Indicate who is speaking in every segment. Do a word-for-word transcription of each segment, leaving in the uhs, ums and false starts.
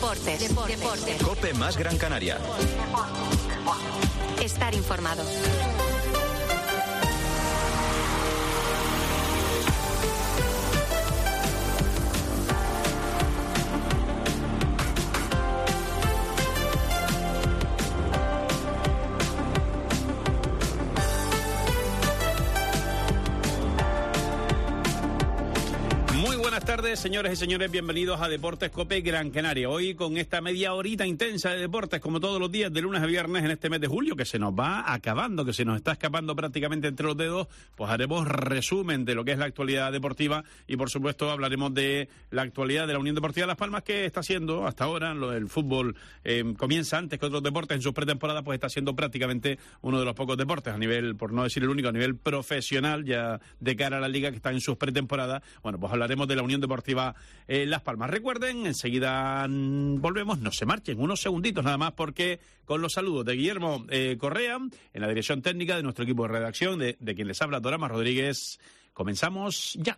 Speaker 1: Deportes. Deportes. Deportes.
Speaker 2: COPE más Gran Canaria.
Speaker 1: Estar informado.
Speaker 3: Buenas tardes, señores y señores, bienvenidos a Deportes COPE Gran Canaria. Hoy con esta media horita intensa de deportes, como todos los días, de lunes a viernes en este mes de julio, que se nos va acabando, que se nos está escapando prácticamente entre los dedos, pues haremos resumen de lo que es la actualidad deportiva y, por supuesto, hablaremos de la actualidad de la Unión Deportiva Las Palmas, que está siendo hasta ahora, lo del fútbol eh, comienza antes que otros deportes en su pretemporada, pues está siendo prácticamente uno de los pocos deportes a nivel, por no decir el único, a nivel profesional, ya de cara a la liga que está en sus pretemporadas. Bueno, pues hablaremos de la Unión Deportiva eh, Las Palmas. Recuerden, enseguida mmm, volvemos, no se marchen, unos segunditos nada más, porque con los saludos de Guillermo eh, Correa, en la dirección técnica de nuestro equipo de redacción, de, de quien les habla, Dorama Rodríguez, comenzamos ya.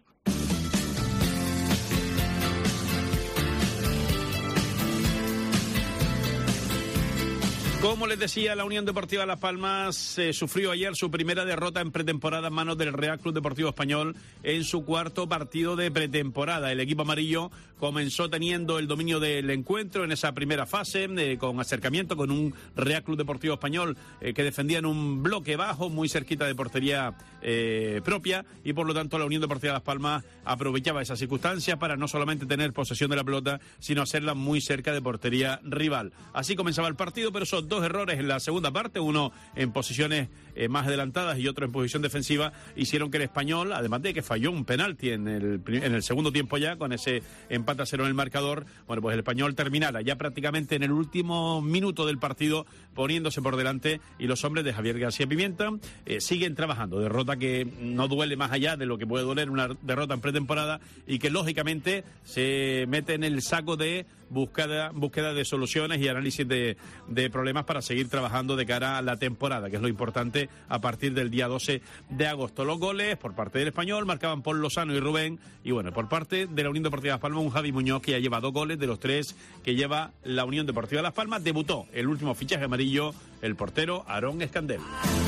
Speaker 3: Como les decía, la Unión Deportiva Las Palmas eh, sufrió ayer su primera derrota en pretemporada en manos del Real Club Deportivo Español en su cuarto partido de pretemporada. El equipo amarillo comenzó teniendo el dominio del encuentro en esa primera fase, eh, con acercamiento con un Real Club Deportivo Español eh, que defendía en un bloque bajo, muy cerquita de portería eh, propia, y por lo tanto la Unión Deportiva Las Palmas aprovechaba esa circunstancia para no solamente tener posesión de la pelota, sino hacerla muy cerca de portería rival. Así comenzaba el partido, pero esos dos errores en la segunda parte, uno en posiciones eh, más adelantadas y otro en posición defensiva, hicieron que el Español, además de que falló un penalti en el, en el segundo tiempo ya, con ese empate a cero en el marcador, bueno, pues el Español terminara ya prácticamente en el último minuto del partido poniéndose por delante, y los hombres de Javier García Pimienta eh, siguen trabajando. Derrota que no duele más allá de lo que puede doler una derrota en pretemporada, y que lógicamente se mete en el saco de búsqueda, búsqueda de soluciones y análisis de, de problemas para seguir trabajando de cara a la temporada, que es lo importante a partir del día doce de agosto. Los goles por parte del Español marcaban Paul Lozano y Rubén, y bueno, por parte de la Unión Deportiva Las Palmas, un Javi Muñoz que ya lleva dos goles de los tres que lleva la Unión Deportiva Las Palmas. Debutó el último fichaje amarillo, el portero Aarón Escandel.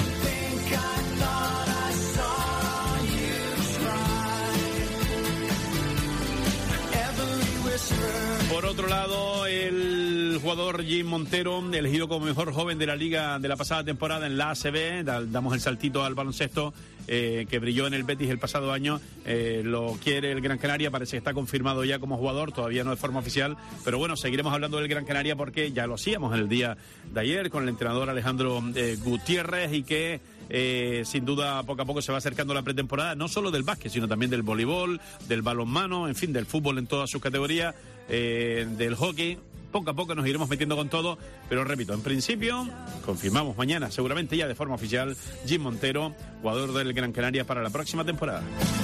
Speaker 3: Por otro lado, el jugador Jim Montero, elegido como mejor joven de la liga de la pasada temporada en la A C B, damos el saltito al baloncesto, eh, que brilló en el Betis el pasado año, eh, lo quiere el Gran Canaria, parece que está confirmado ya como jugador, todavía no de forma oficial, pero bueno, seguiremos hablando del Gran Canaria porque ya lo hacíamos en el día de ayer con el entrenador Alejandro eh, Gutiérrez, y que Eh, sin duda poco a poco se va acercando la pretemporada, no solo del básquet, sino también del voleibol, del balonmano, en fin, del fútbol en todas sus categorías, eh, del hockey. Poco a poco nos iremos metiendo con todo, pero repito, en principio confirmamos mañana, seguramente ya de forma oficial, Jim Montero, jugador del Gran Canaria para la próxima temporada.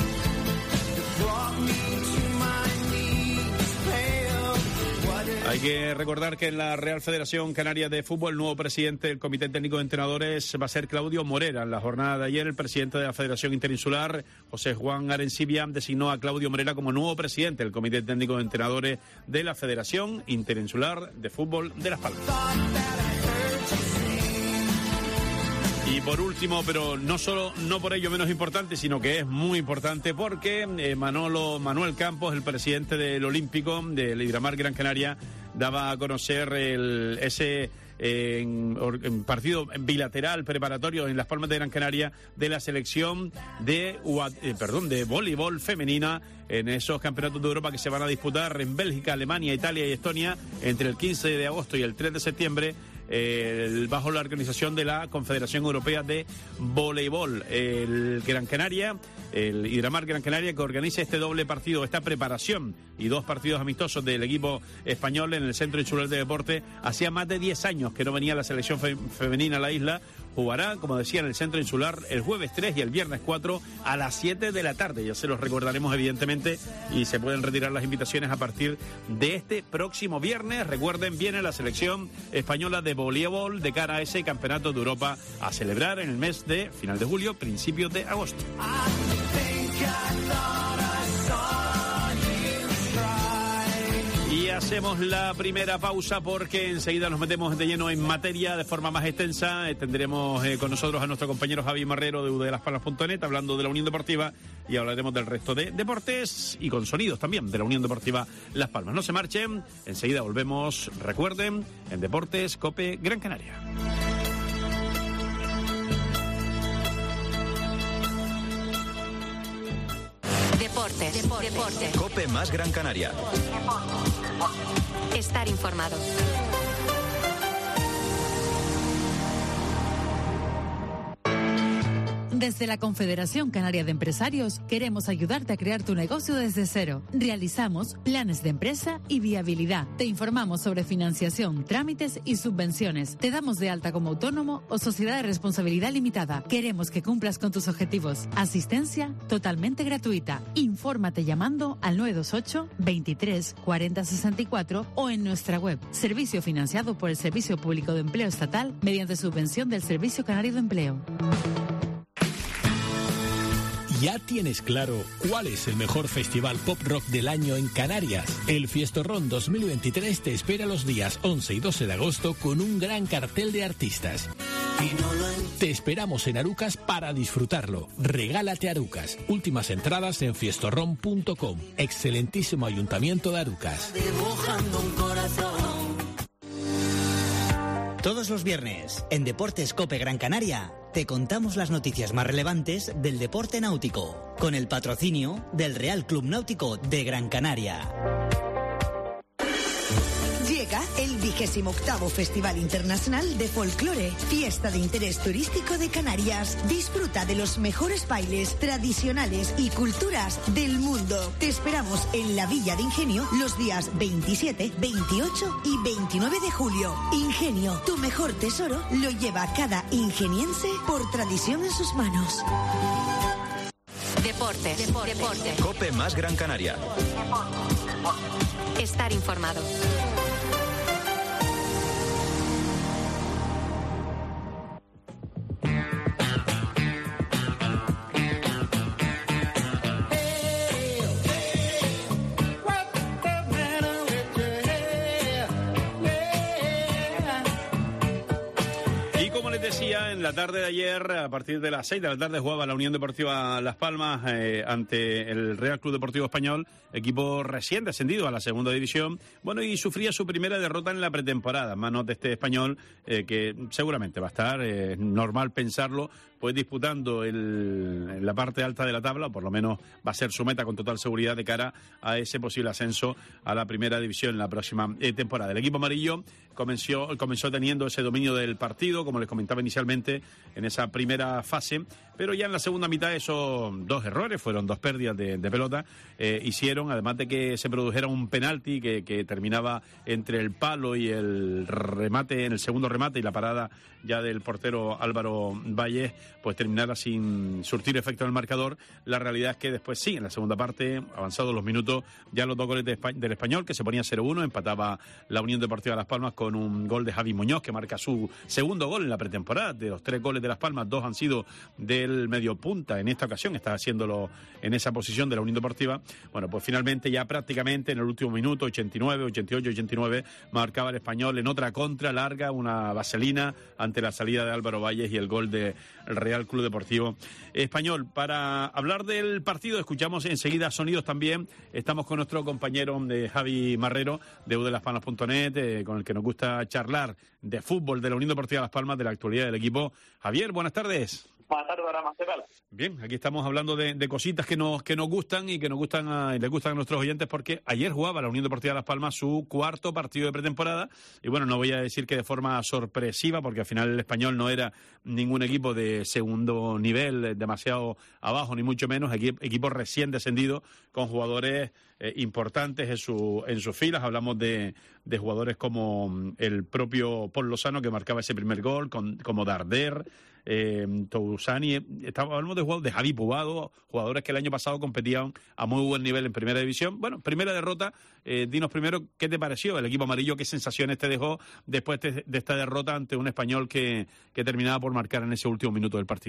Speaker 3: Hay que recordar que en la Real Federación Canaria de Fútbol, el nuevo presidente del Comité Técnico de Entrenadores va a ser Claudio Morera. En la jornada de ayer, el presidente de la Federación Interinsular, José Juan Arencibia, designó a Claudio Morera como nuevo presidente del Comité Técnico de Entrenadores de la Federación Interinsular de Fútbol de Las Palmas. Y por último, pero no solo, no por ello menos importante, sino que es muy importante porque eh, Manolo Manuel Campos, el presidente del Olímpico del Hidramar Gran Canaria, daba a conocer el, ese eh, en, en partido bilateral preparatorio en Las Palmas de Gran Canaria de la selección de, eh, perdón, de voleibol femenina en esos campeonatos de Europa que se van a disputar en Bélgica, Alemania, Italia y Estonia entre el quince de agosto y el tres de septiembre. Eh, bajo la organización de la Confederación Europea de Voleibol. El Gran Canaria, el Hidramar Gran Canaria, que organiza este doble partido, esta preparación y dos partidos amistosos del equipo español en el Centro Insular de Deporte. Hacía más de diez años que no venía la selección fe- femenina a la isla. Jugará, como decía, en el Centro Insular el jueves tres y el viernes cuatro a las siete de la tarde. Ya se los recordaremos, evidentemente, y se pueden retirar las invitaciones a partir de este próximo viernes. Recuerden, viene la selección española de voleibol de cara a ese Campeonato de Europa a celebrar en el mes de final de julio, principios de agosto. Y hacemos la primera pausa porque enseguida nos metemos de lleno en materia de forma más extensa. Eh, tendremos eh, con nosotros a nuestro compañero Javi Marrero de u de las palmas punto net hablando de la Unión Deportiva y hablaremos del resto de deportes y con sonidos también de la Unión Deportiva Las Palmas. No se marchen, enseguida volvemos, recuerden, en Deportes COPE Gran Canaria.
Speaker 1: Deportes, deportes, deportes.
Speaker 2: COPE más Gran Canaria.
Speaker 1: Estar informado.
Speaker 4: Desde la Confederación Canaria de Empresarios queremos ayudarte a crear tu negocio desde cero. Realizamos planes de empresa y viabilidad. Te informamos sobre financiación, trámites y subvenciones. Te damos de alta como autónomo o sociedad de responsabilidad limitada. Queremos que cumplas con tus objetivos. Asistencia totalmente gratuita. Infórmate llamando al nueve dos ocho, veintitrés, cuarenta, sesenta y cuatro o en nuestra web. Servicio financiado por el Servicio Público de Empleo Estatal mediante subvención del Servicio Canario de Empleo.
Speaker 5: ¿Ya tienes claro cuál es el mejor festival pop rock del año en Canarias? El Fiestorrón dos mil veintitrés te espera los días once y doce de agosto con un gran cartel de artistas. Te esperamos en Arucas para disfrutarlo. Regálate Arucas. Últimas entradas en fiestorrón punto com. Excelentísimo Ayuntamiento de Arucas.
Speaker 6: Dibujando un corazón. Todos los viernes, en Deportes COPE Gran Canaria, te contamos las noticias más relevantes del deporte náutico, con el patrocinio del Real Club Náutico de Gran Canaria.
Speaker 7: Llega el vigésimo octavo Festival Internacional de Folclore, fiesta de interés turístico de Canarias. Disfruta de los mejores bailes tradicionales y culturas del mundo. Te esperamos en la Villa de Ingenio los días veintisiete, veintiocho y veintinueve de julio. Ingenio, tu mejor tesoro, lo lleva cada ingeniense por tradición en sus manos.
Speaker 1: Deportes, deportes, deportes.
Speaker 2: COPE más Gran Canaria.
Speaker 1: Estar informado.
Speaker 3: Decía, en la tarde de ayer, a partir de las seis de la tarde, jugaba la Unión Deportiva Las Palmas eh, ante el Real Club Deportivo Español, equipo recién descendido a la segunda división, bueno, y sufría su primera derrota en la pretemporada, manos de este Español, eh, que seguramente va a estar, es eh, normal pensarlo, pues disputando el, en la parte alta de la tabla, o por lo menos va a ser su meta con total seguridad de cara a ese posible ascenso a la primera división en la próxima eh, temporada. El equipo amarillo comenzó, comenzó teniendo ese dominio del partido, como les comentaba inicialmente en esa primera fase, pero ya en la segunda mitad esos dos errores, fueron dos pérdidas de, de pelota, eh, hicieron, además de que se produjera un penalti que, que terminaba entre el palo y el remate, en el segundo remate y la parada ya del portero Álvaro Valles, pues terminara sin surtir efecto en el marcador. La realidad es que después sí, en la segunda parte, avanzados los minutos, ya los dos goles de Espa- del Español, que se ponía cero uno, empataba la Unión Deportiva Las Palmas con un gol de Javi Muñoz, que marca su segundo gol en la pretemporada. De los tres goles de Las Palmas, dos han sido del mediopunta, en esta ocasión está haciéndolo en esa posición de la Unión Deportiva. Bueno, pues finalmente ya prácticamente en el último minuto, ochenta y nueve, ochenta y ocho, ochenta y nueve, marcaba el Español en otra contra larga, una vaselina ante la salida de Álvaro Valles y el gol del Real Club Deportivo Español. Para hablar del partido, escuchamos enseguida sonidos también. Estamos con nuestro compañero de Javi Marrero de u de las palmas punto net, eh, con el que nos gusta charlar de fútbol de la Unión Deportiva Las Palmas, de la actualidad del equipo. Javier, buenas tardes.
Speaker 8: Buenas tardes, Aramas, ¿qué tal?
Speaker 3: Bien, aquí estamos hablando de, de cositas que nos que nos gustan y que nos gustan a, y les gustan a nuestros oyentes, porque ayer jugaba la Unión Deportiva Las Palmas su cuarto partido de pretemporada y bueno, no voy a decir que de forma sorpresiva, porque al final el Español no era ningún equipo de segundo nivel, demasiado abajo, ni mucho menos, equipo, equipo recién descendido con jugadores eh, importantes en su en sus filas. Hablamos de, de jugadores como el propio Paul Lozano, que marcaba ese primer gol, con, como Darder, eh, Tousani, estamos hablando de jugadores de Javi Pubado, jugadores que el año pasado competían a muy buen nivel en primera división. Bueno, primera derrota, eh, dinos primero qué te pareció el equipo amarillo, qué sensaciones te dejó después de, de esta derrota ante un Español que, que terminaba por marcar en ese último minuto del partido, ¿no?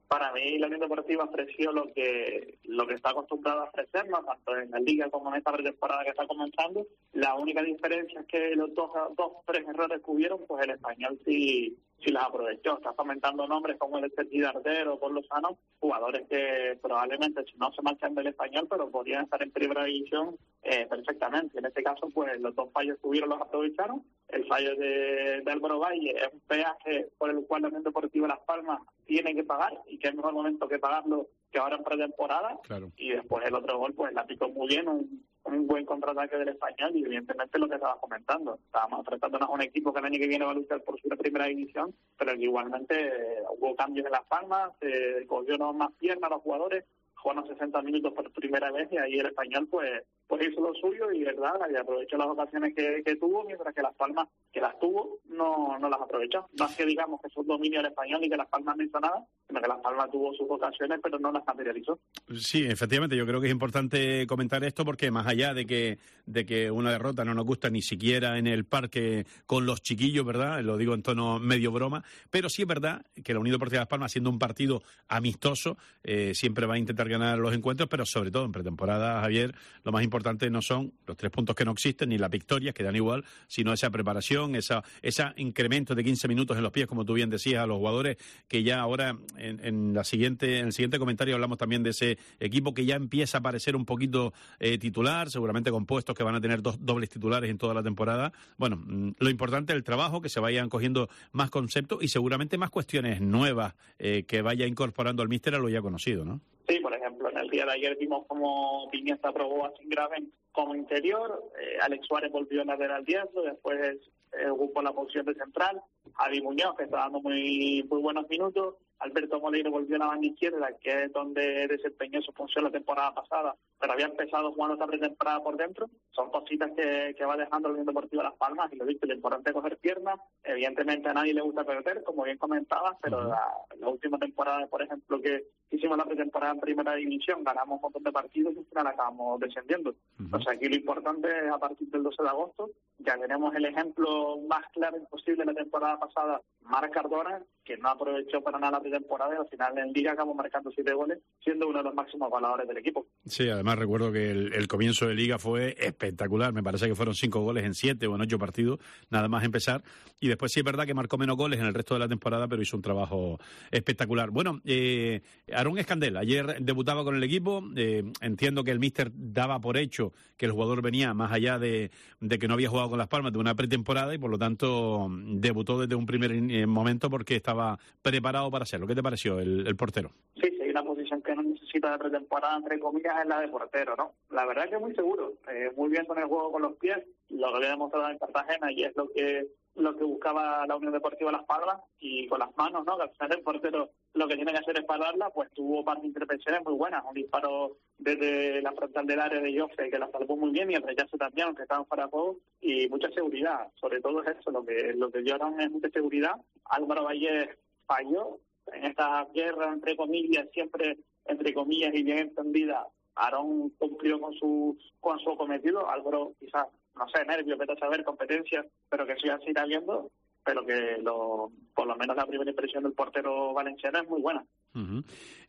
Speaker 8: Para mí la Unión Deportiva ofreció lo que lo que está acostumbrado a ofrecernos, tanto en la Liga como en esta pretemporada que está comenzando. La única diferencia es que los dos, dos tres errores que hubieron, pues el Español sí, sí las aprovechó. Está comentando nombres como el Sergi Darder o Paul Lozano, jugadores que probablemente si no se marchan del Español, pero podrían estar en primera división eh, perfectamente. En este caso, pues los dos fallos que hubieron los aprovecharon. El fallo de, de Álvaro Valle es un peaje por el cual la Unión Deportiva Las Palmas tiene que pagar, y que es mejor momento que pagarlo que ahora en pretemporada.
Speaker 3: Claro. Y
Speaker 8: después el otro gol, pues la picó muy bien, un, un buen contraataque del Español, y evidentemente lo que estabas comentando, estábamos enfrentándonos a un equipo que el año que viene va a luchar por su primera división, pero que igualmente eh, hubo cambios en Las Palmas, se eh, cogió más piernas a los jugadores, jugaron sesenta minutos por primera vez, y ahí el Español pues pues hizo lo suyo y verdad y aprovechó las ocasiones que, que tuvo, mientras que Las Palmas, que las tuvo, no no las aprovechó. No es que digamos que es un dominio del Español y que Las Palmas no hizo nada, sino que Las Palmas tuvo sus ocasiones pero no las materializó.
Speaker 3: Sí, efectivamente, yo creo que es importante comentar esto, porque más allá de que de que una derrota no nos gusta ni siquiera en el parque con los chiquillos, ¿verdad? Lo digo en tono medio broma, pero sí es verdad que la Unión Deportiva Las Palmas, siendo un partido amistoso, eh, siempre va a intentar ganar los encuentros, pero sobre todo en pretemporada, Javier, lo más importante no son los tres puntos que no existen, ni las victorias, que dan igual, sino esa preparación, esa ese incremento de quince minutos en los pies, como tú bien decías, a los jugadores, que ya ahora, en, en la siguiente en el siguiente comentario hablamos también de ese equipo que ya empieza a parecer un poquito eh, titular, seguramente con puestos que van a tener dos dobles titulares en toda la temporada. Bueno, lo importante es el trabajo, que se vayan cogiendo más conceptos y seguramente más cuestiones nuevas eh, que vaya incorporando el míster a lo ya conocido, ¿no?
Speaker 8: Sí, por ejemplo, en el día de ayer vimos cómo Piniesta probó a Singraven como interior, eh, Alex Suárez volvió a lateral diestro, después eh, ocupó la posición de central, Javi Muñoz, que está dando muy muy buenos minutos, Alberto Moleiro volvió a la banda izquierda, que es donde desempeñó su función la temporada pasada, pero había empezado jugando esta pretemporada por dentro. Son cositas que, que va dejando la Unión Deportiva Las Palmas, y lo visto, lo importante es coger piernas. Evidentemente a nadie le gusta perder, como bien comentabas, pero uh-huh. la, la última temporada, por ejemplo, que hicimos la pretemporada en primera división, ganamos un montón de partidos y al final acabamos descendiendo. Uh-huh. O sea, aquí lo importante es a partir del doce de agosto, ya tenemos el ejemplo más claro imposible la temporada pasada, Marc Cardona, que no aprovechó para nada la pretemporada y al final en Liga acabó marcando siete goles, siendo uno de los máximos goleadores del equipo.
Speaker 3: Sí, además recuerdo que el, el comienzo de Liga fue espectacular, me parece que fueron cinco goles en siete o en ocho partidos, nada más empezar, y después sí es verdad que marcó menos goles en el resto de la temporada, pero hizo un trabajo espectacular. Bueno, eh, Aarón Escandel, ayer debutaba con el equipo, eh, entiendo que el míster daba por hecho que el jugador venía más allá de, de que no había jugado con Las Palmas de una pretemporada, y por lo tanto debutó desde un primer eh, momento porque estaba preparado para hacerlo. ¿Qué te pareció el, el portero?
Speaker 8: Sí, sí, hay una posición que no necesita de pretemporada, entre comillas, es la de portero, ¿no? La verdad es que es muy seguro, eh, muy bien con el juego con los pies, lo que había demostrado en Cartagena, y es lo que lo que buscaba la Unión Deportiva Las Palmas, y con las manos, ¿no? Que al final el portero lo que tiene que hacer es pararla, pues tuvo par de intervenciones muy buenas, un disparo desde la frontal del área de Joffre que la salvó muy bien, y el rechazo también, aunque estaban fuera de juego, y mucha seguridad, sobre todo es eso, lo que lo que dieron es mucha seguridad. Álvaro Valle falló en esta guerra, entre comillas, siempre entre comillas y bien entendida. Aarón cumplió con su con su cometido, Álvaro quizás, no sé, nervios, vete a saber, competencias, pero que eso ya se irá viendo, pero que lo, por lo menos la primera impresión del portero valenciano es muy buena.
Speaker 3: Uh-huh.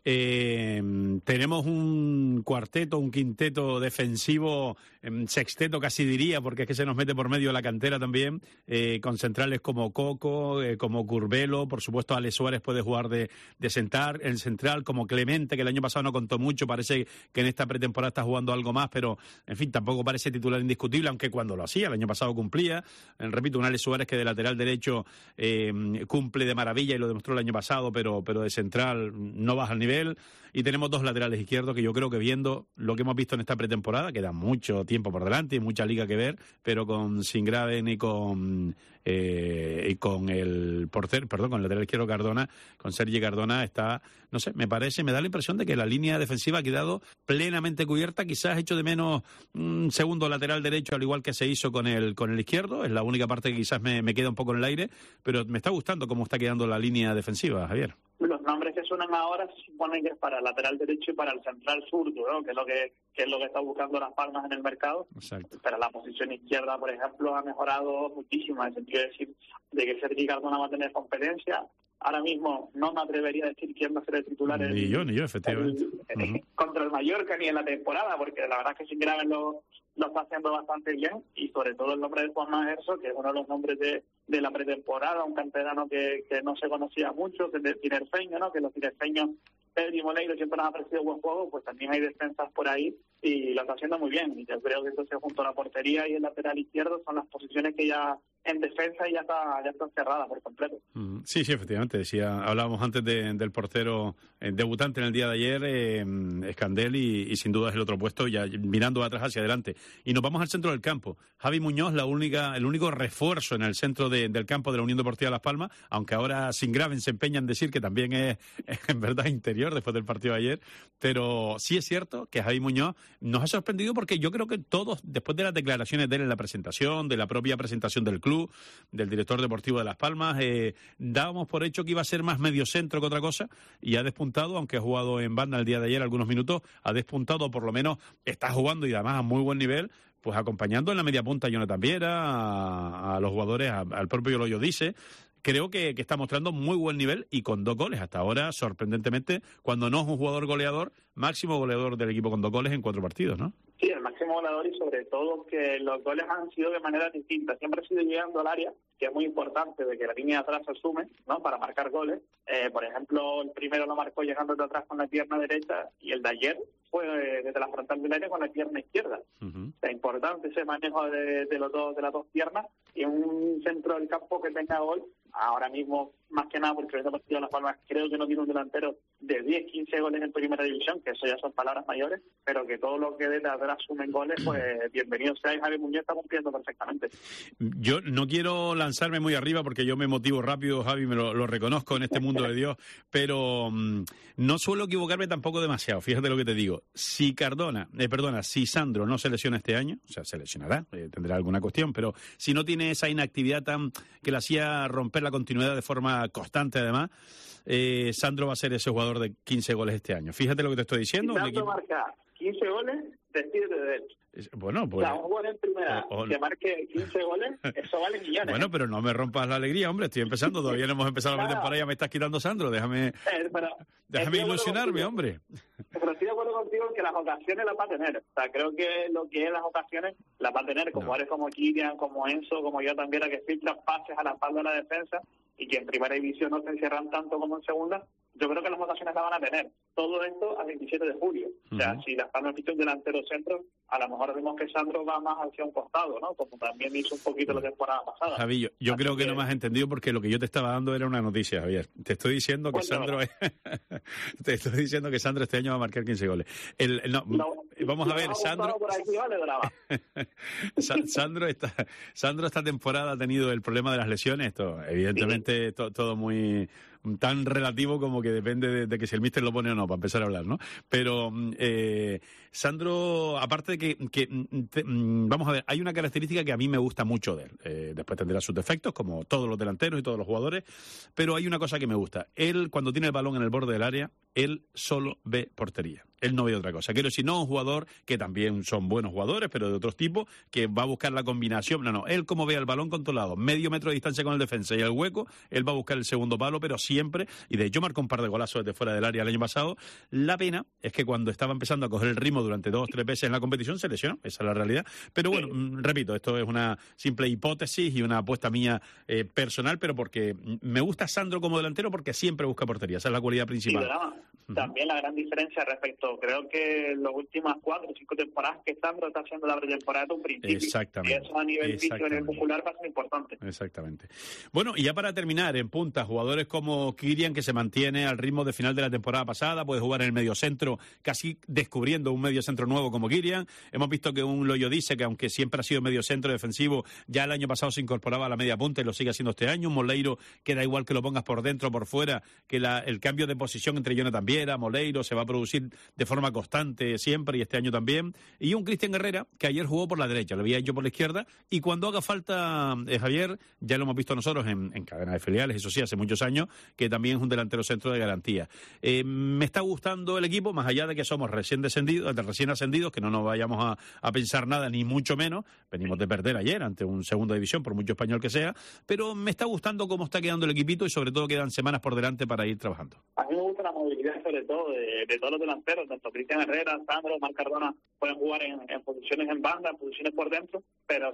Speaker 3: Eh, tenemos un cuarteto, un quinteto defensivo, eh, sexteto casi diría, porque es que se nos mete por medio la cantera también, eh, con centrales como Coco, eh, como Curbelo, por supuesto Alex Suárez puede jugar de, de central, el central como Clemente, que el año pasado no contó mucho, parece que en esta pretemporada está jugando algo más, pero en fin, tampoco parece titular indiscutible, aunque cuando lo hacía, el año pasado cumplía. Eh, repito, un Alex Suárez que de lateral derecho eh, cumple de maravilla y lo demostró el año pasado, pero, pero de central no baja al nivel. Y tenemos dos laterales izquierdos que yo creo que, viendo lo que hemos visto en esta pretemporada, queda mucho tiempo por delante y mucha liga que ver, pero con Singraven y con eh, y con el portero, perdón, con el lateral izquierdo Cardona, con Sergi Cardona, está, no sé, me parece, me da la impresión de que la línea defensiva ha quedado plenamente cubierta. Quizás hecho de menos un segundo lateral derecho, al igual que se hizo con el con el izquierdo, es la única parte que quizás me, me queda un poco en el aire, pero me está gustando cómo está quedando la línea defensiva, Javier.
Speaker 8: Los nombres que suenan ahora se suponen que es para el lateral derecho y para el central zurdo, ¿no? Que es lo que, que es lo que está buscando Las Palmas en el mercado.
Speaker 3: Exacto.
Speaker 8: Pero la posición izquierda, por ejemplo, ha mejorado muchísimo, en el sentido de decir de que Sergi Cardona va a tener competencia. ahora mismo no me atrevería a decir quién va a ser el titular.
Speaker 3: Ni
Speaker 8: el,
Speaker 3: yo, ni yo, efectivamente.
Speaker 8: El, el, uh-huh. Contra el Mallorca ni en la temporada, porque la verdad es que Sin Graven lo, lo está haciendo bastante bien, y sobre todo el nombre de Juan Majerso, que es uno de los nombres de, de la pretemporada, un canterano que, que no se conocía mucho, que es de tinerfeño, ¿no? Que los tinerfeños, Pedro y Moleiro, siempre nos ha ofrecido buen juego, pues también hay defensas por ahí y lo está haciendo muy bien. Y yo creo que entonces junto a la portería y el lateral izquierdo son las posiciones que ya en defensa ya está ya está cerrada por completo.
Speaker 3: Sí, sí, efectivamente. Decía, hablábamos antes de, del portero eh, debutante en el día de ayer, eh, Escandel, y, y sin duda es el otro puesto, ya mirando atrás hacia adelante. Y nos vamos al centro del campo. Javi Muñoz, la única, el único refuerzo en el centro de, del campo de la Unión Deportiva Las Palmas, aunque ahora Sin Graven se empeña en decir que también es, es en verdad interior después del partido de ayer, pero sí es cierto que Javi Muñoz nos ha sorprendido, porque yo creo que todos, después de las declaraciones de él en la presentación, de la propia presentación del club, del director deportivo de Las Palmas, eh, dábamos por hecho que iba a ser más mediocentro que otra cosa, y ha despuntado, aunque ha jugado en banda el día de ayer algunos minutos, ha despuntado, por lo menos está jugando, y además a muy buen nivel, pues acompañando en la media punta a Jonathan Viera, a, a los jugadores, a, al propio Loyo Dice. Creo que, que está mostrando muy buen nivel y con dos goles. Hasta ahora, sorprendentemente, cuando no es un jugador goleador, máximo goleador del equipo con dos goles en cuatro partidos, ¿no?
Speaker 8: Sí, el máximo goleador, y sobre todo que los goles han sido de manera distinta. Siempre ha sido llegando al área, que es muy importante de que la línea de atrás se asume, ¿no? Para marcar goles. Eh, por ejemplo, el primero lo marcó llegando de atrás con la pierna derecha, y el de ayer fue desde la frontal del área con la pierna izquierda. Uh-huh. Es importante ese manejo de, de los dos de las dos piernas, y un centro del campo que tenga gol. Ahora mismo, más que nada, porque el partido de Las Palmas creo que no tiene un delantero de diez, quince goles en primera división, que eso ya son palabras mayores, pero que todo lo que de atrás sumen goles, pues bienvenido sea. Y Javi Muñoz está cumpliendo perfectamente.
Speaker 3: Yo no quiero lanzarme muy arriba, porque yo me motivo rápido, Javi, me lo, lo reconozco en este mundo de Dios, pero mmm, no suelo equivocarme tampoco demasiado. Fíjate lo que te digo. Si Cardona, eh, perdona, si Sandro no se lesiona este año, o sea, se lesionará, eh, tendrá alguna cuestión, pero si no tiene esa inactividad tan que le hacía romper la continuidad de forma constante, además, eh, Sandro va a ser ese jugador de quince goles este año. Fíjate lo que te estoy diciendo.
Speaker 8: Si Sandro marca quince goles, despídete de él.
Speaker 3: Bueno, pues...
Speaker 8: O sea, un gol en primera, o, o, que marque quince goles, eso vale millones.
Speaker 3: Bueno, pero no me rompas la alegría, hombre, estoy empezando, todavía no hemos empezado la temporada, ya me estás quitando Sandro, déjame, eh, pero, déjame ilusionarme, hombre.
Speaker 8: Pero estoy de acuerdo contigo en que las ocasiones las va a tener. O sea, creo que lo que es las ocasiones las va a tener, como jugadores no. como Kylian, como Enzo, como yo también, a que filtran pases a la espalda de la defensa, y que en primera división no se encierran tanto como en segunda. Yo creo que las ocasiones las van a tener. Todo esto al veintisiete de julio. Uh-huh. O sea, si Las Palmas visto un delantero centro, a lo mejor vemos que Sandro va más hacia un costado, ¿no? Como también hizo un poquito uh-huh. la temporada pasada.
Speaker 3: Javi, yo, yo creo que, que no me has entendido, porque lo que yo te estaba dando era una noticia, Javier. Te estoy diciendo que Sandro es... te estoy diciendo que Sandro este año va a marcar quince goles. El, el, no, no, vamos a ver, Sandro... Por aquí, vale, Sandro, esta, Sandro esta temporada ha tenido el problema de las lesiones. Esto, evidentemente, sí. to, todo muy... tan relativo como que depende de, de que si el míster lo pone o no, para empezar a hablar, ¿no? Pero eh, Sandro, aparte de que, que te, vamos a ver, hay una característica que a mí me gusta mucho de él. Eh, después tendrá sus defectos, como todos los delanteros y todos los jugadores, pero hay una cosa que me gusta. Él, cuando tiene el balón en el borde del área, él solo ve portería. Él no ve otra cosa. Quiero decir, no un jugador que también son buenos jugadores, pero de otros tipos, que va a buscar la combinación. No, no. Él, como ve el balón controlado, medio metro de distancia con el defensa y el hueco, él va a buscar el segundo palo, pero siempre, y de hecho marcó un par de golazos desde fuera del área el año pasado. La pena es que cuando estaba empezando a coger el ritmo durante dos o tres veces en la competición, se lesionó. Esa es la realidad. Pero bueno, sí. repito, esto es una simple hipótesis y una apuesta mía eh, personal, pero porque me gusta Sandro como delantero, porque siempre busca portería. Esa es la cualidad principal.
Speaker 8: Sí, uh-huh. También la gran diferencia respecto, creo que en las últimas cuatro o cinco temporadas que Sandro está haciendo la pretemporada de un principio.
Speaker 3: Exactamente.
Speaker 8: Y eso a nivel físico, a nivel popular, va a ser importante.
Speaker 3: Exactamente. Bueno, y ya para terminar, en punta, jugadores como Kylian, que se mantiene al ritmo de final de la temporada pasada, puede jugar en el mediocentro, casi descubriendo un mediocentro nuevo como Kylian. Hemos visto que un Loyo Dice, que aunque siempre ha sido mediocentro defensivo, ya el año pasado se incorporaba a la media punta y lo sigue haciendo este año. Un Moleiro que da igual que lo pongas por dentro o por fuera, que la, el cambio de posición entre Jonathan Viera, Moleiro, se va a producir de forma constante siempre, y este año también. Y un Cristian Herrera, que ayer jugó por la derecha, lo había hecho por la izquierda, y cuando haga falta, eh, Javier, ya lo hemos visto nosotros en, en cadena de filiales, eso sí, hace muchos años, que también es un delantero centro de garantía. Eh, me está gustando el equipo, más allá de que somos recién descendidos, de recién ascendidos, que no nos vayamos a, a pensar nada, ni mucho menos. Venimos de perder ayer ante un segunda división, por mucho español que sea, pero me está gustando cómo está quedando el equipito y sobre todo quedan semanas por delante para ir trabajando.
Speaker 8: A mí me gusta la movilidad sobre todo de, de todos los delanteros, tanto Cristian Herrera, Sandro, Marc Cardona pueden jugar en, en posiciones en banda, en posiciones por dentro, pero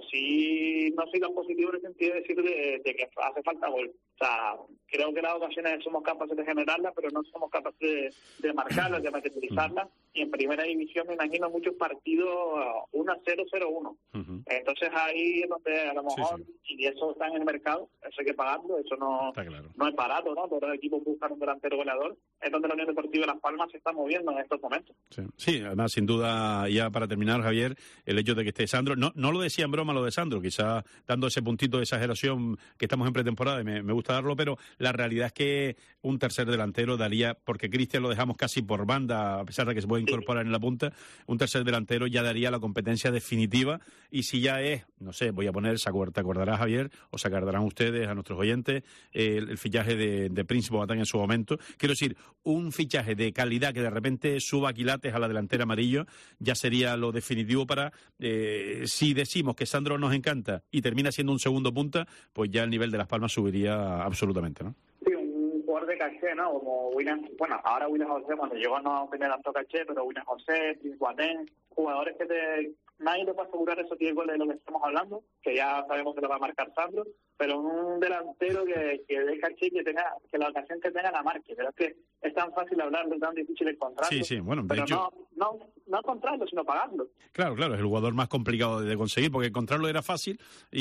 Speaker 8: sí no soy tan positivo en el sentido de decir de, de que hace falta gol. O sea, creo que en las ocasiones somos capaces de generarlas, pero no somos capaces de, de marcarlas, de materializarlas. Y en primera división me imagino muchos partidos uno a cero, cero a uno. Uh-huh. Entonces ahí es donde a lo mejor, sí, sí. y eso está en el mercado, eso hay que pagarlo, eso no, claro. no es barato, ¿no? Todos los equipos buscan un delantero goleador. Es donde la Unión Deportiva Las Palmas se está moviendo en estos momentos.
Speaker 3: Sí, sí, además, sin duda, ya para terminar, Javier, el hecho de que esté Sandro, no, no lo decía en broma lo de Sandro, quizá dando ese puntito de exageración que estamos en pretemporada y me, me gusta darlo, pero la realidad es que un tercer delantero daría, porque Cristian lo dejamos casi por banda, a pesar de que se puede incorporar en la punta, un tercer delantero ya daría la competencia definitiva, y si ya es, no sé, voy a poner, te acordarás, Javier, o se acordarán ustedes, a nuestros oyentes, eh, el, el fichaje de, de Príncipe Boateng en su momento, quiero decir, un fichaje de calidad que de repente suba quilates a la delantera amarillo, ya sería lo definitivo para, eh, si decimos que Sandro nos encanta y termina siendo un segundo punta, pues ya el nivel de Las Palmas subiría absolutamente, ¿no?
Speaker 8: Sí, un jugador de caché, ¿no? Como William, bueno, ahora William José, cuando llegó no tenía tanto caché, pero William José, Príncipe Boateng, jugadores que te... nadie te puede asegurar esos diez goles de lo que estamos hablando, que ya sabemos que lo va a marcar Sandro, pero un delantero que, que dé caché, que tenga, que la ocasión que tenga la marque. Pero es que es tan fácil hablarlo, es tan difícil encontrarlo.
Speaker 3: Sí, sí, bueno, de
Speaker 8: pero
Speaker 3: hecho...
Speaker 8: no, no, no encontrarlo, sino pagarlo.
Speaker 3: Claro, claro, es el jugador más complicado de conseguir, porque encontrarlo era fácil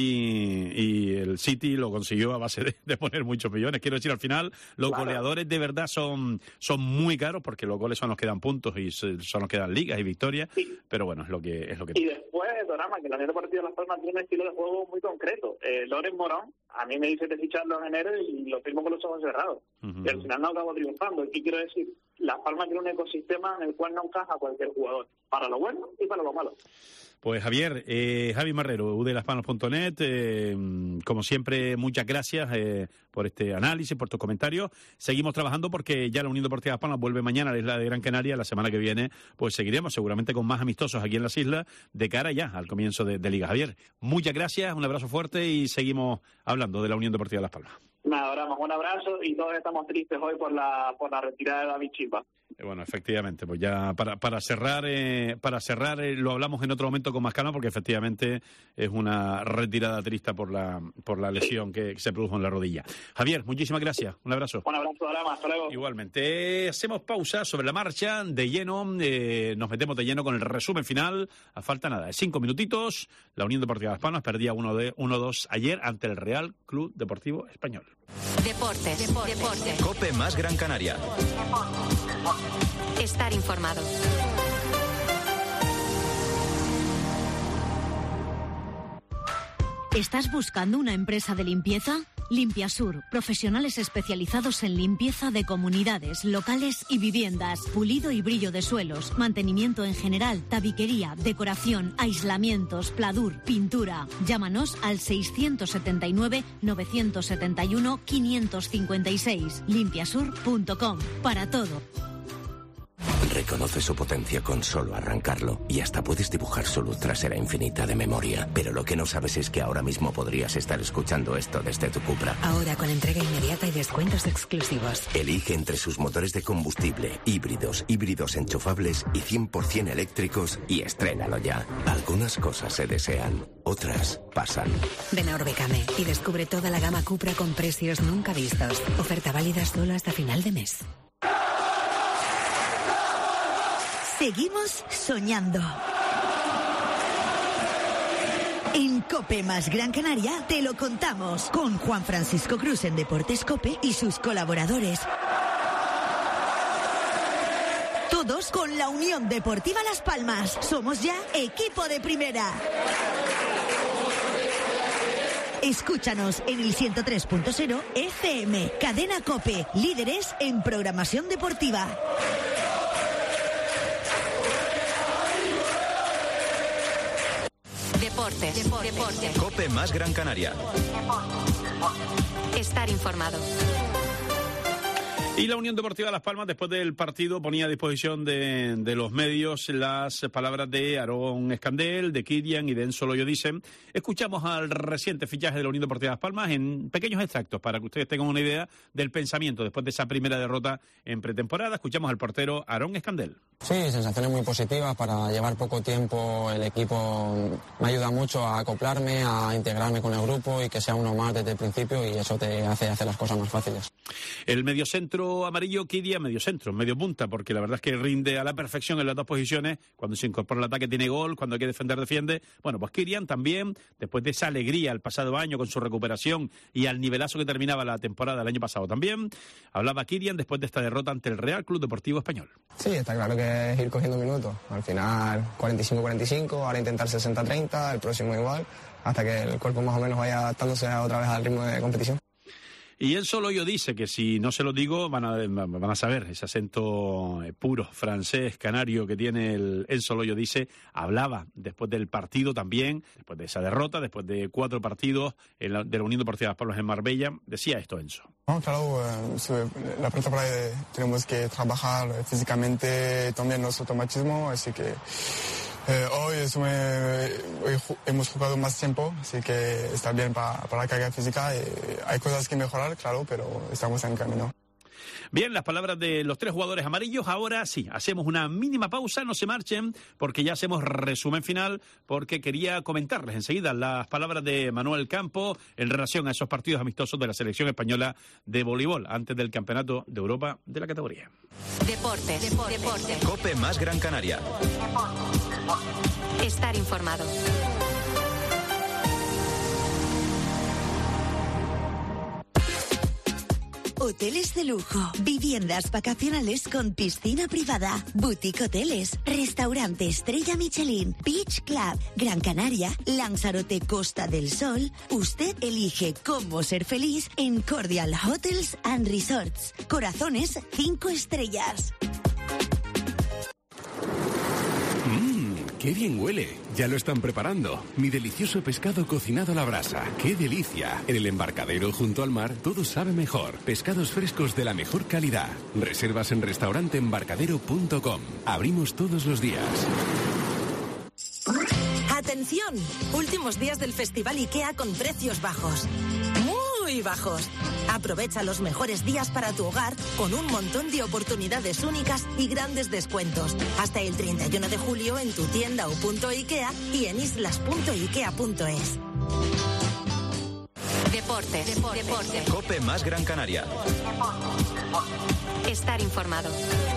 Speaker 3: y, y el City lo consiguió a base de, de poner muchos millones. Quiero decir, al final, los claro. goleadores de verdad son, son muy caros, porque los goles son los que dan puntos y son los que dan ligas y victorias, sí. pero bueno, es lo que es lo que
Speaker 8: Y después, Dorama, que la Unión Deportiva Las Palmas tiene un estilo de juego muy concreto. Eh, Loren Morón, a mí me dice de ficharlo en enero y lo firmo con los ojos cerrados. Uh-huh. Y al final no acabo triunfando. ¿Qué quiero decir? Las Palmas tiene un ecosistema en el cual no encaja cualquier jugador, para lo bueno y para lo malo.
Speaker 3: Pues Javier, eh, Javi Marrero, u de las palmas punto net, eh, como siempre, muchas gracias eh, por este análisis, por tus comentarios. Seguimos trabajando porque ya la Unión Deportiva Las Palmas vuelve mañana a la isla de Gran Canaria. La semana que viene pues seguiremos seguramente con más amistosos aquí en las islas de cara ya al comienzo de, de Liga. Javier, muchas gracias, un abrazo fuerte y seguimos hablando de la Unión Deportiva Las Palmas.
Speaker 8: Nada, Oramos, un abrazo y todos estamos tristes hoy por la por la retirada de David Chipa.
Speaker 3: Eh, bueno, efectivamente, pues ya para para cerrar, eh, para cerrar eh, lo hablamos en otro momento con más calma, porque efectivamente es una retirada triste por la por la lesión sí. que, que se produjo en la rodilla. Javier, muchísimas gracias, un abrazo.
Speaker 8: Un abrazo, Oramos, hasta luego.
Speaker 3: Igualmente, hacemos pausa sobre la marcha, de lleno, eh, nos metemos de lleno con el resumen final, a falta nada, de cinco minutitos, la Unión Deportiva Las Palmas perdía uno dos ayer ante el Real Club Deportivo Español.
Speaker 1: Deportes, deportes, deportes.
Speaker 2: COPE más Gran Canaria.
Speaker 1: Estar informado.
Speaker 9: ¿Estás buscando una empresa de limpieza? Limpiasur, profesionales especializados en limpieza de comunidades, locales y viviendas, pulido y brillo de suelos, mantenimiento en general, tabiquería, decoración, aislamientos, pladur, pintura. Llámanos al seiscientos setenta y nueve, novecientos setenta y uno, quinientos cincuenta y seis. limpiasur punto com. Para todo.
Speaker 10: Reconoce su potencia con solo arrancarlo y hasta puedes dibujar su luz trasera infinita de memoria. Pero lo que no sabes es que ahora mismo podrías estar escuchando esto desde tu Cupra.
Speaker 11: Ahora con entrega inmediata y descuentos exclusivos.
Speaker 10: Elige entre sus motores de combustible, híbridos, híbridos enchufables y cien por ciento eléctricos y estrénalo ya. Algunas cosas se desean, otras pasan.
Speaker 11: Ven a Orbecame y descubre toda la gama Cupra con precios nunca vistos. Oferta válida solo hasta final de mes.
Speaker 7: Seguimos soñando. En COPE más Gran Canaria te lo contamos con Juan Francisco Cruz en Deportes COPE y sus colaboradores. Todos con la Unión Deportiva Las Palmas. Somos ya equipo de primera. Escúchanos en el ciento tres punto cero F M. Cadena COPE, líderes en programación deportiva.
Speaker 1: Deportes, deportes, deportes.
Speaker 2: COPE más Gran Canaria.
Speaker 1: Estar informado.
Speaker 3: Y la Unión Deportiva Las Palmas, después del partido, ponía a disposición de, de los medios las palabras de Aarón Escandel, de Kilian y de Enzo Loyo Dicen. Escuchamos al reciente fichaje de la Unión Deportiva Las Palmas en pequeños extractos para que ustedes tengan una idea del pensamiento después de esa primera derrota en pretemporada. Escuchamos al portero Aarón Escandel.
Speaker 12: Sí, sensaciones muy positivas. Para llevar poco tiempo el equipo me ayuda mucho a acoplarme, a integrarme con el grupo y que sea uno más desde el principio, y eso te hace hacer las cosas más fáciles.
Speaker 3: El mediocentro amarillo, Kilian, mediocentro, medio punta, porque la verdad es que rinde a la perfección en las dos posiciones. Cuando se incorpora al ataque tiene gol, cuando hay que defender defiende. Bueno, pues Kilian también, después de esa alegría el pasado año con su recuperación y al nivelazo que terminaba la temporada del año pasado también, hablaba Kilian después de esta derrota ante el Real Club Deportivo Español.
Speaker 12: Sí, está claro que es ir cogiendo minutos. Al final cuarenta y cinco cuarenta y cinco, ahora intentar sesenta treinta, el próximo igual, hasta que el cuerpo más o menos vaya adaptándose otra vez al ritmo de competición.
Speaker 3: Y él solo yo dice que si no se lo digo van a, van a saber ese acento puro francés, canario que tiene el Enzo Loyo Dice. Hablaba después del partido también, después de esa derrota, después de cuatro partidos en la, de la Unión Deportiva Las Palmas en Marbella. Decía esto Enzo.
Speaker 13: No, claro, eh, sobre la pretemporada tenemos que trabajar físicamente también nuestro automatismo, así que Eh, hoy, es un, eh, hoy hemos jugado más tiempo, así que está bien para, para la carga física. Eh, hay cosas que mejorar, claro, pero estamos en camino.
Speaker 3: Bien, las palabras de los tres jugadores amarillos. Ahora sí, hacemos una mínima pausa, no se marchen, porque ya hacemos resumen final, porque quería comentarles enseguida las palabras de Manuel Campos en relación a esos partidos amistosos de la selección española de voleibol antes del Campeonato de Europa de la categoría.
Speaker 1: Deportes, deportes, deportes.
Speaker 2: COPE más Gran Canaria.
Speaker 1: Estar informado.
Speaker 7: Hoteles de lujo, viviendas vacacionales con piscina privada, boutique hoteles, restaurante Estrella Michelin, Beach Club, Gran Canaria, Lanzarote Costa del Sol. Usted elige cómo ser feliz en Cordial Hotels and Resorts. Corazones cinco estrellas.
Speaker 14: ¡Qué bien huele! Ya lo están preparando. Mi delicioso pescado cocinado a la brasa. ¡Qué delicia! En el embarcadero junto al mar todo sabe mejor. Pescados frescos de la mejor calidad. Reservas en restaurante embarcadero punto com. Abrimos todos los días.
Speaker 15: ¡Atención! Últimos días del Festival IKEA con precios bajos. Muy bajos. Aprovecha los mejores días para tu hogar con un montón de oportunidades únicas y grandes descuentos. Hasta el treinta y uno de julio en tu tienda o punto IKEA y en islas punto ikea punto es.
Speaker 1: Deportes, deportes, deportes.
Speaker 2: COPE más Gran Canaria.
Speaker 1: Estar informado.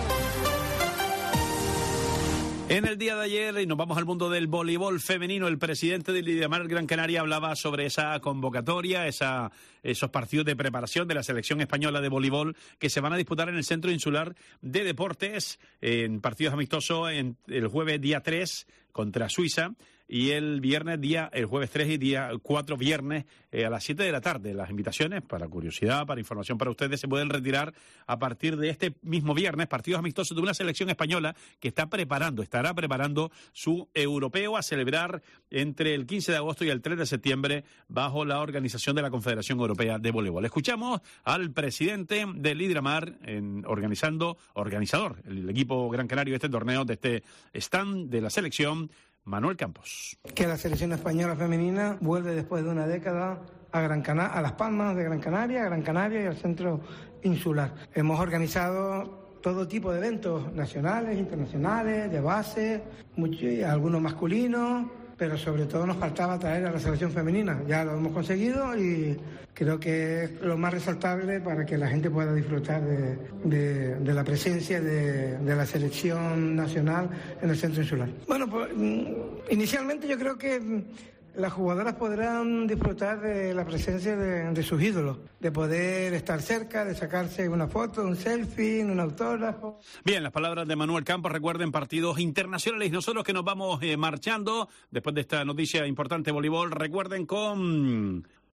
Speaker 3: En el día de ayer, y nos vamos al mundo del voleibol femenino, el presidente de Lidiamar Gran Canaria hablaba sobre esa convocatoria, esa, esos partidos de preparación de la selección española de voleibol que se van a disputar en el Centro Insular de Deportes, en partidos amistosos en el jueves día tres contra Suiza, y el viernes día, el jueves tres y día cuatro viernes eh, a las siete de la tarde. Las invitaciones, para curiosidad, para información para ustedes, se pueden retirar a partir de este mismo viernes, partidos amistosos de una selección española que está preparando, estará preparando su europeo a celebrar entre el quince de agosto y el tres de septiembre bajo la organización de la Confederación Europea de Voleibol. Escuchamos al presidente del Hidramar, en, organizando, organizador, el equipo gran canario de este torneo, de este stand de la selección, Manuel Campos.
Speaker 16: Que la selección española femenina vuelve después de una década a, Gran Cana- a Las Palmas de Gran Canaria, a Gran Canaria y al Centro Insular. Hemos organizado todo tipo de eventos nacionales, internacionales, de base, mucho, algunos masculinos, pero sobre todo nos faltaba traer a la selección femenina. Ya lo hemos conseguido y creo que es lo más resaltable para que la gente pueda disfrutar de, de, de la presencia de, de la selección nacional en el Centro Insular. Bueno, pues inicialmente yo creo que las jugadoras podrán disfrutar de la presencia de, de sus ídolos, de poder estar cerca, de sacarse una foto, un selfie, un autógrafo.
Speaker 3: Bien, las palabras de Manuel Campos. Recuerden, partidos internacionales. Nosotros que nos vamos eh, marchando después de esta noticia importante de voleibol, recuerden con